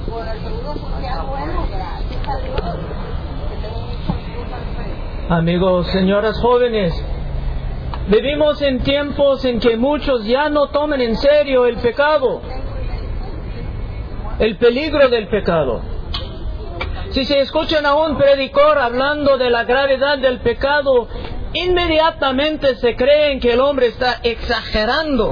Amigos, señoras jóvenes, vivimos en tiempos en que muchos ya no toman en serio el pecado, el peligro del pecado. Si se escuchan a un predicador hablando de la gravedad del pecado, inmediatamente se creen que el hombre está exagerando.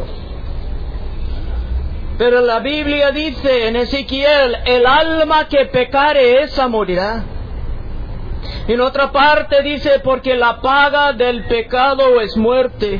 Pero la Biblia dice en Ezequiel, el alma que pecare, esa morirá. En otra parte dice, porque la paga del pecado es muerte.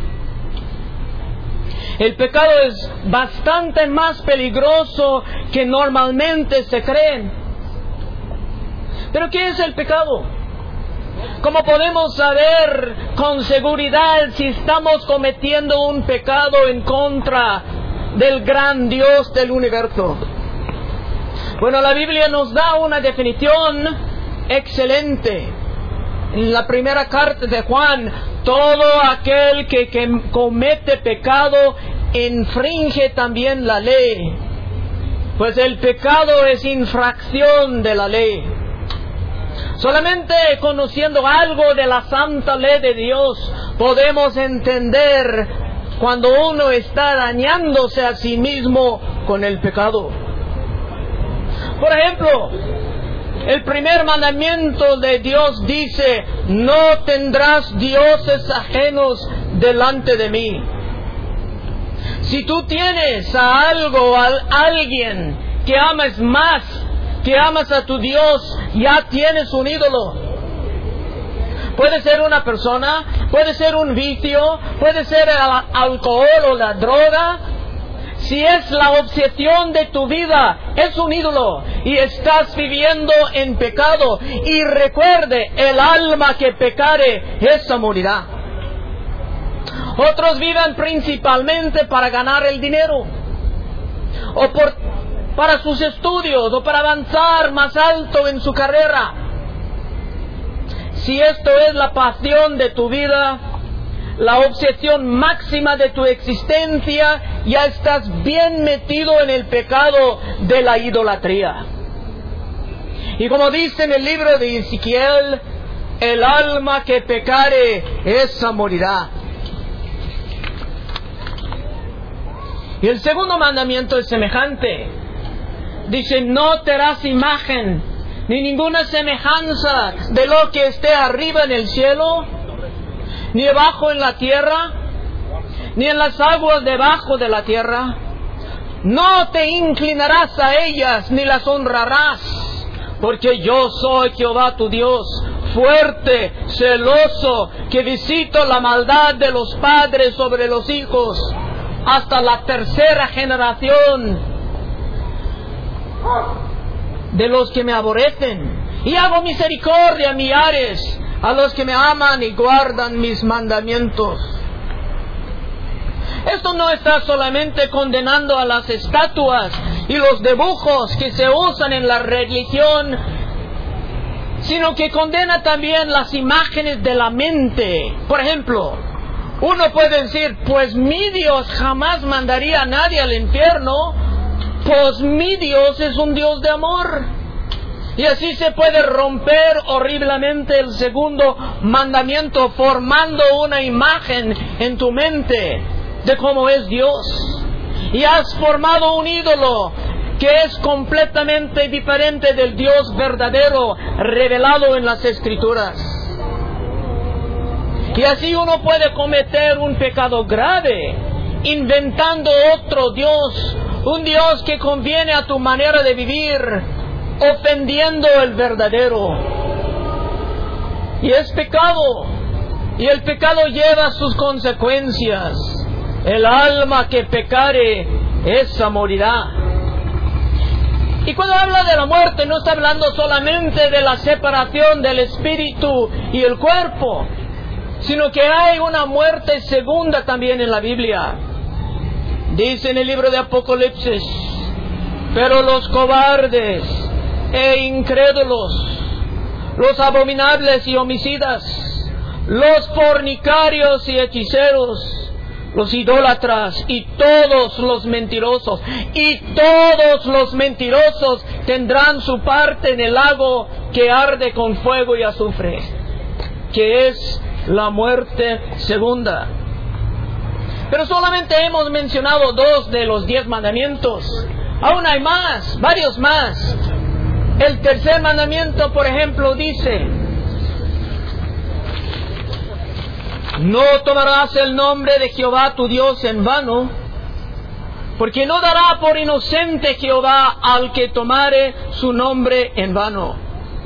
El pecado es bastante más peligroso que normalmente se creen. ¿Pero qué es el pecado? ¿Cómo podemos saber con seguridad si estamos cometiendo un pecado en contra del gran Dios del universo? Bueno, la Biblia nos da una definición excelente. En la primera carta de Juan, todo aquel que comete pecado infringe también la ley, pues el pecado es infracción de la ley. Solamente conociendo algo de la santa ley de Dios podemos entender cuando uno está dañándose a sí mismo con el pecado. Por ejemplo, el primer mandamiento de Dios dice, no tendrás dioses ajenos delante de mí. Si tú tienes a algo, a alguien que amas más, que amas a tu Dios, ya tienes un ídolo. Puede ser una persona, puede ser un vicio, puede ser el alcohol o la droga. Si es la obsesión de tu vida, es un ídolo y estás viviendo en pecado. Y recuerde, el alma que pecare, esa morirá. Otros viven principalmente para ganar el dinero, o para sus estudios, o para avanzar más alto en su carrera. Si esto es la pasión de tu vida, la obsesión máxima de tu existencia, ya estás bien metido en el pecado de la idolatría. Y como dice en el libro de Ezequiel, el alma que pecare, esa morirá. Y el segundo mandamiento es semejante. Dice, no te harás imagen, ni ninguna semejanza de lo que esté arriba en el cielo, ni abajo en la tierra, ni en las aguas debajo de la tierra. No te inclinarás a ellas, ni las honrarás, porque yo soy Jehová tu Dios, fuerte, celoso, que visito la maldad de los padres sobre los hijos, hasta la tercera generación de los que me aborrecen, y hago misericordia millares a los que me aman y guardan mis mandamientos. Esto no está solamente condenando a las estatuas y los dibujos que se usan en la religión, sino que condena también las imágenes de la mente. Por ejemplo, uno puede decir, pues mi Dios jamás mandaría a nadie al infierno, pues mi Dios es un Dios de amor. Y así se puede romper horriblemente el segundo mandamiento, formando una imagen en tu mente de cómo es Dios. Y has formado un ídolo que es completamente diferente del Dios verdadero revelado en las Escrituras. Y así uno puede cometer un pecado grave, inventando otro Dios, un Dios que conviene a tu manera de vivir, ofendiendo el verdadero. Y es pecado, y el pecado lleva sus consecuencias. El alma que pecare, esa morirá. Y cuando habla de la muerte, no está hablando solamente de la separación del espíritu y el cuerpo, sino que hay una muerte segunda también en la Biblia. Dice en el libro de Apocalipsis, pero los cobardes e incrédulos, los abominables y homicidas, los fornicarios y hechiceros, los idólatras y todos los mentirosos. Y todos los mentirosos tendrán su parte en el lago que arde con fuego y azufre, que es la muerte segunda. Pero solamente hemos mencionado 2 de los 10 mandamientos. Aún hay más, varios más. El tercer mandamiento, por ejemplo, dice: no tomarás el nombre de Jehová tu Dios en vano, porque no dará por inocente Jehová al que tomare su nombre en vano.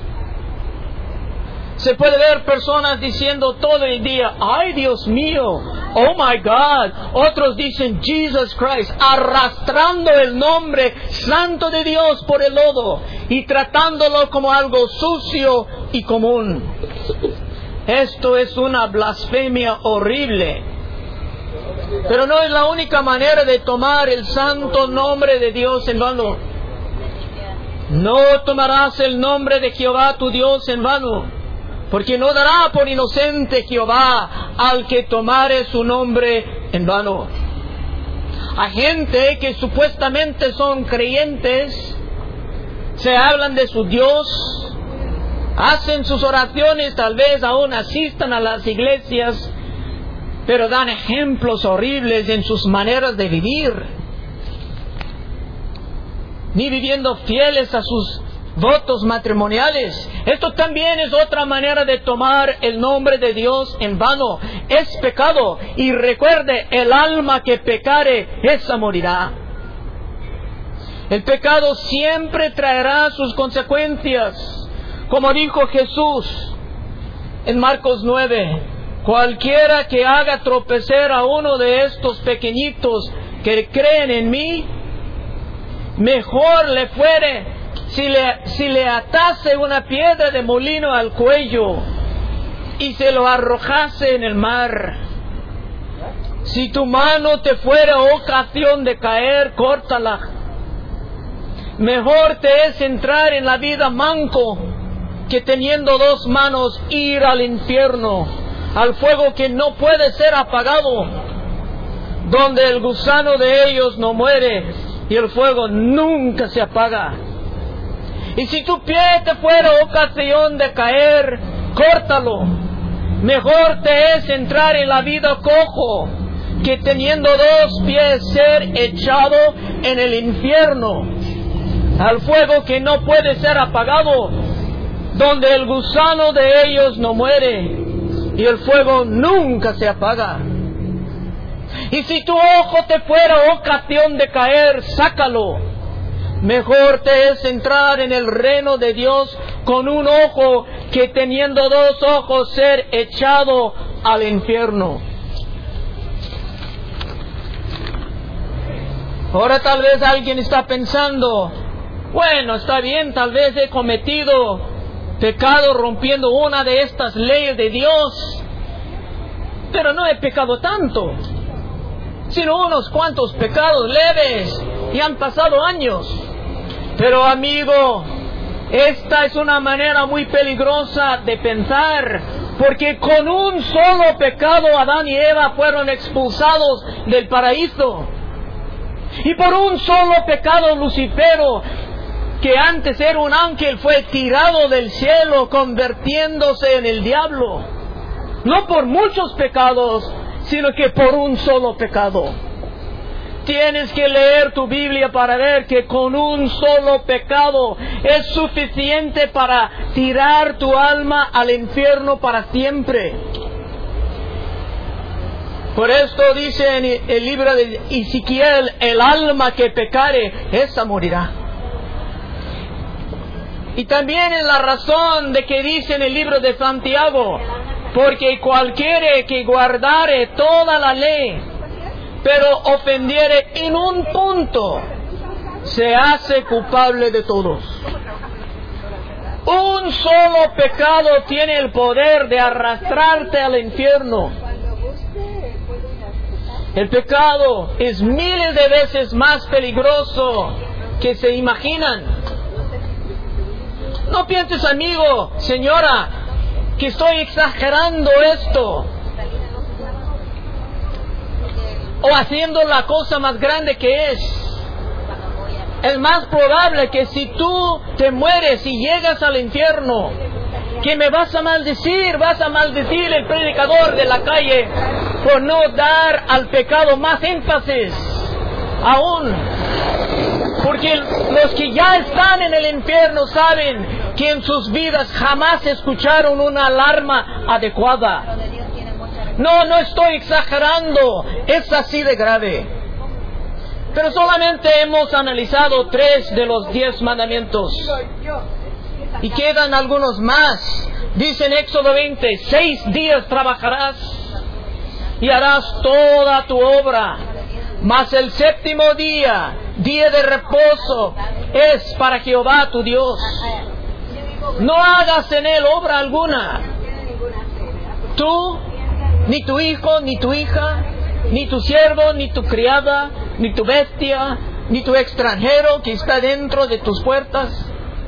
Se puede ver personas diciendo todo el día: ¡ay, Dios mío! ¡Oh, my God! Otros dicen Jesus Christ, arrastrando el nombre santo de Dios por el lodo y tratándolo como algo sucio y común. Esto es una blasfemia horrible. Pero no es la única manera de tomar el santo nombre de Dios en vano. No tomarás el nombre de Jehová tu Dios en vano, porque no dará por inocente Jehová al que tomare su nombre en vano. Hay gente que supuestamente son creyentes, se hablan de su Dios, hacen sus oraciones, tal vez aún asistan a las iglesias, pero dan ejemplos horribles en sus maneras de vivir, ni viviendo fieles a sus votos matrimoniales. Esto también es otra manera de tomar el nombre de Dios en vano. Es pecado. Y recuerde, el alma que pecare, esa morirá. El pecado siempre traerá sus consecuencias. Como dijo Jesús en Marcos 9, cualquiera que haga tropezar a uno de estos pequeñitos que creen en mí, mejor le fuere si le atase una piedra de molino al cuello y se lo arrojase en el mar. Si tu mano te fuera ocasión de caer, córtala. Mejor te es entrar en la vida manco que teniendo 2 manos ir al infierno, al fuego que no puede ser apagado, donde el gusano de ellos no muere y el fuego nunca se apaga. Y si tu pie te fuera ocasión de caer, córtalo. Mejor te es entrar en la vida cojo que teniendo 2 pies ser echado en el infierno, al fuego que no puede ser apagado, donde el gusano de ellos no muere y el fuego nunca se apaga. Y si tu ojo te fuera ocasión de caer, sácalo. Mejor te es entrar en el reino de Dios con un ojo que teniendo 2 ojos ser echado al infierno. Ahora tal vez alguien está pensando: bueno, está bien, tal vez he cometido pecado rompiendo una de estas leyes de Dios, pero no he pecado tanto, sino unos cuantos pecados leves y han pasado años. Pero amigo, esta es una manera muy peligrosa de pensar, porque con un solo pecado Adán y Eva fueron expulsados del paraíso. Y por un solo pecado Lucifero, que antes era un ángel, fue tirado del cielo convirtiéndose en el diablo. No por muchos pecados, sino que por un solo pecado. Tienes que leer tu Biblia para ver que con un solo pecado es suficiente para tirar tu alma al infierno para siempre. Por esto dice en el libro de Ezequiel: el alma que pecare, esa morirá. Y también en la razón de que dice en el libro de Santiago: porque cualquiera que guardare toda la ley, pero ofendiere en un punto, se hace culpable de todos. Un solo pecado tiene el poder de arrastrarte al infierno. El pecado es miles de veces más peligroso que se imaginan. No pienses, amigo, señora, que estoy exagerando esto. o haciendo la cosa más grande que es más probable que si tú te mueres y llegas al infierno, que me vas a maldecir el predicador de la calle por no dar al pecado más énfasis aún. Porque los que ya están en el infierno saben que en sus vidas jamás escucharon una alarma adecuada. No estoy exagerando, es así de grave. Pero solamente hemos analizado 3 de los 10 mandamientos. Y quedan algunos más. Dice en Éxodo 20, 6 días trabajarás y harás toda tu obra. Mas el 7º día, día de reposo, es para Jehová tu Dios. No hagas en él obra alguna. Tú, ni tu hijo, ni tu hija, ni tu siervo, ni tu criada, ni tu bestia, ni tu extranjero que está dentro de tus puertas.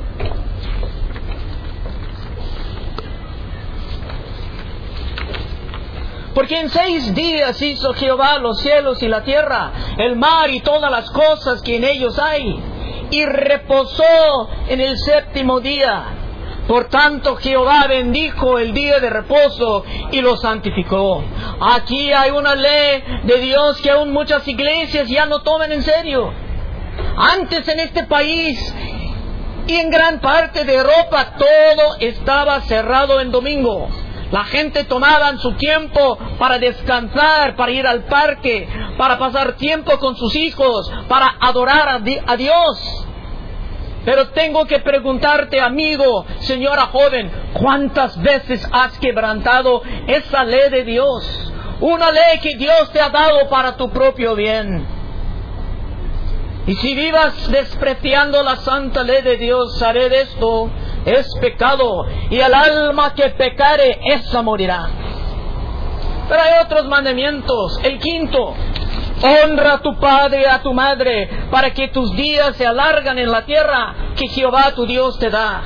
Porque en 6 días hizo Jehová los cielos y la tierra, el mar y todas las cosas que en ellos hay, y reposó en el 7º día. Por tanto Jehová bendijo el día de reposo y lo santificó. Aquí hay una ley de Dios que aún muchas iglesias ya no toman en serio. Antes en este país y en gran parte de Europa todo estaba cerrado en domingo. La gente tomaba su tiempo para descansar, para ir al parque, para pasar tiempo con sus hijos, para adorar a Dios. Pero tengo que preguntarte, amigo, señora joven, ¿cuántas veces has quebrantado esa ley de Dios? Una ley que Dios te ha dado para tu propio bien. Y si vivas despreciando la santa ley de Dios, haré de esto, es pecado, y el alma que pecare, esa morirá. Pero hay otros mandamientos. El 5, honra a tu padre y a tu madre, para que tus días se alargan en la tierra que Jehová tu Dios te da.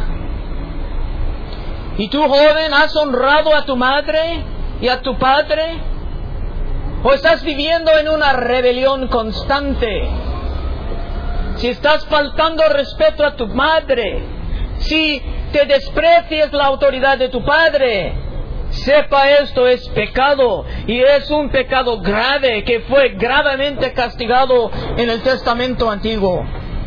¿Y tú, joven, has honrado a tu madre y a tu padre? ¿O estás viviendo en una rebelión constante? Si estás faltando respeto a tu madre, si te desprecias la autoridad de tu padre, sepa esto es pecado, y es un pecado grave que fue gravemente castigado en el Testamento Antiguo.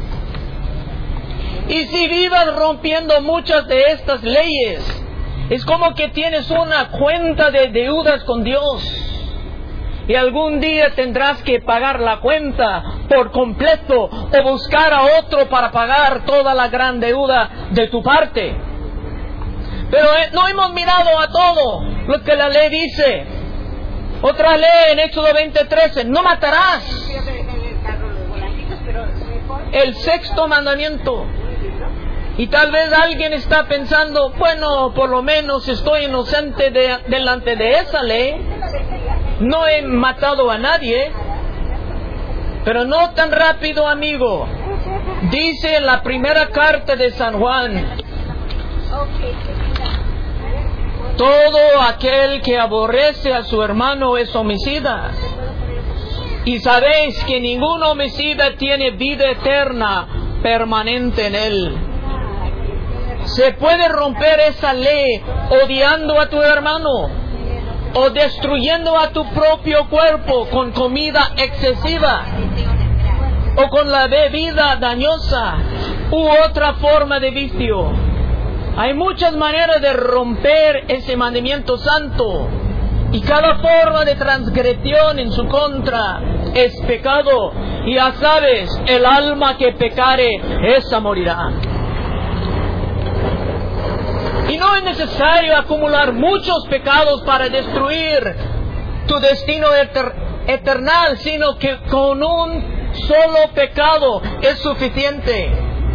Y si vivas rompiendo muchas de estas leyes, es como que tienes una cuenta de deudas con Dios. Y algún día tendrás que pagar la cuenta por completo o buscar a otro para pagar toda la gran deuda de tu parte. Pero no hemos mirado a todo lo que la ley dice. Otra ley en Éxodo 20:13, no matarás. El 6º mandamiento. Y tal vez alguien está pensando, bueno, por lo menos estoy inocente delante de esa ley. No he matado a nadie. Pero no tan rápido, amigo. Dice en la primera carta de San Juan: todo aquel que aborrece a su hermano es homicida. Y sabéis que ningún homicida tiene vida eterna permanente en él. Se puede romper esa ley odiando a tu hermano, o destruyendo a tu propio cuerpo con comida excesiva, o con la bebida dañosa, u otra forma de vicio. Hay muchas maneras de romper ese mandamiento santo, y cada forma de transgresión en su contra es pecado. Y ya sabes, el alma que pecare, esa morirá. Y no es necesario acumular muchos pecados para destruir tu destino eternal, sino que con un solo pecado es suficiente.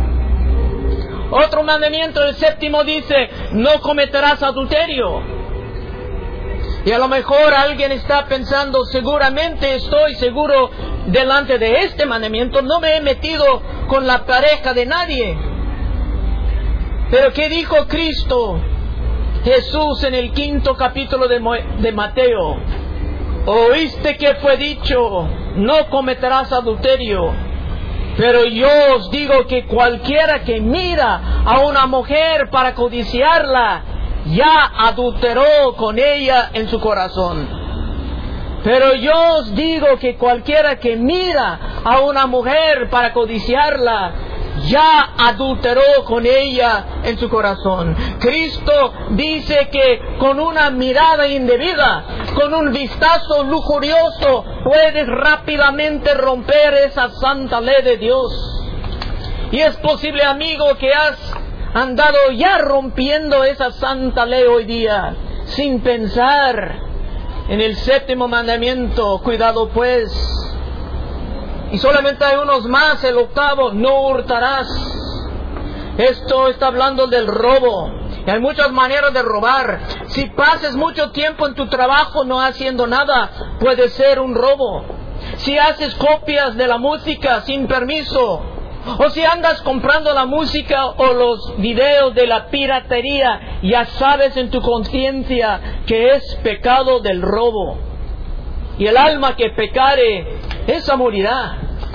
Otro mandamiento, el 7º, dice: no cometerás adulterio. Y a lo mejor alguien está pensando, seguramente estoy seguro delante de este mandamiento, no me he metido con la pareja de nadie. Pero ¿qué dijo Cristo Jesús en el 5º capítulo de Mateo? ¿Oíste que fue dicho? no cometerás adulterio. Pero yo os digo que cualquiera que mira a una mujer para codiciarla, ya adulteró con ella en su corazón. Pero yo os digo que cualquiera que mira a una mujer para codiciarla, ya adulteró con ella en su corazón. Cristo dice que con una mirada indebida, con un vistazo lujurioso, puedes rápidamente romper esa santa ley de Dios. Y es posible, amigo, que has andado ya rompiendo esa santa ley hoy día, sin pensar en el 7º mandamiento: cuidado pues. Y solamente hay unos más, el 8º: no hurtarás. Esto está hablando del robo. Y hay muchas maneras de robar. Si pasas mucho tiempo en tu trabajo no haciendo nada, puede ser un robo. Si haces copias de la música sin permiso, o si andas comprando la música o los videos de la piratería, ya sabes en tu conciencia que es pecado del robo. Y el alma que pecare, esa morirá.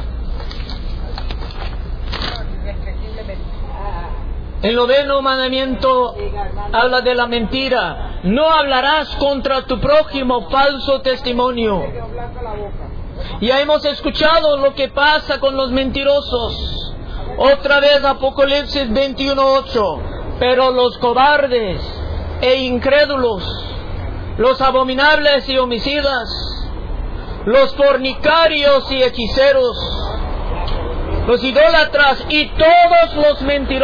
El 9º mandamiento habla de la mentira. No hablarás contra tu prójimo falso testimonio. Ya hemos escuchado lo que pasa con los mentirosos. Otra vez Apocalipsis 21:8. Pero los cobardes e incrédulos, los abominables y homicidas, los fornicarios y hechiceros, los idólatras y todos los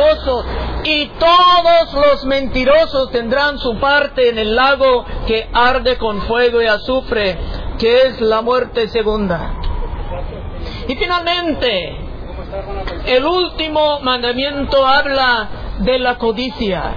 mentirosos tendrán su parte en el lago que arde con fuego y azufre, que es la muerte segunda. Y finalmente, el último mandamiento habla de la codicia.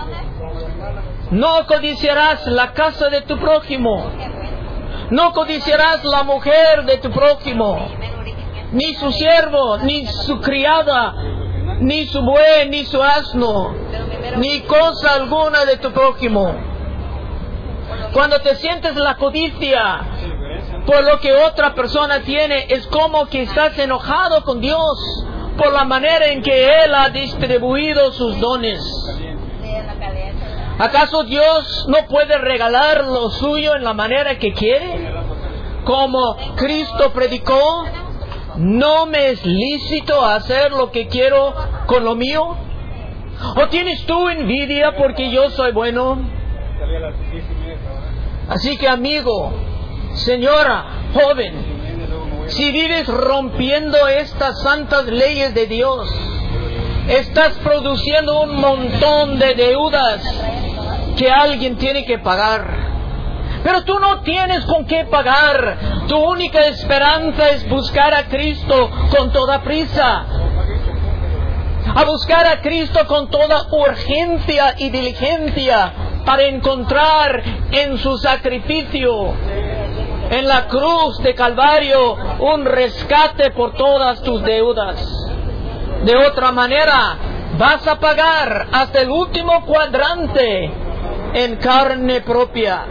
No codiciarás la casa de tu prójimo. No codiciarás la mujer de tu prójimo, ni su siervo, ni su criada, ni su buey, ni su asno, ni cosa alguna de tu prójimo. Cuando te sientes la codicia por lo que otra persona tiene, es como que estás enojado con Dios por la manera en que Él ha distribuido sus dones. ¿Acaso Dios no puede regalar lo suyo en la manera que quiere? Como Cristo predicó: ¿no me es lícito hacer lo que quiero con lo mío? ¿O tienes tú envidia porque yo soy bueno? Así que, amigo, señora, joven, si vives rompiendo estas santas leyes de Dios, estás produciendo un montón de deudas que alguien tiene que pagar. Pero tú no tienes con qué pagar. Tu única esperanza es buscar a Cristo con toda prisa. A buscar a Cristo con toda urgencia y diligencia, para encontrar en su sacrificio, en la cruz de Calvario, un rescate por todas tus deudas. De otra manera, vas a pagar hasta el último cuadrante en carne propia.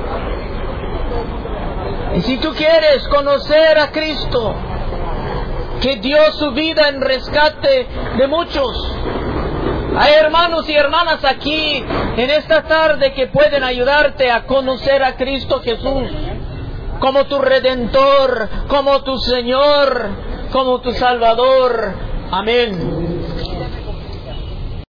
Y si tú quieres conocer a Cristo, que dio su vida en rescate de muchos, hay hermanos y hermanas aquí en esta tarde que pueden ayudarte a conocer a Cristo Jesús como tu Redentor, como tu Señor, como tu Salvador. Amén.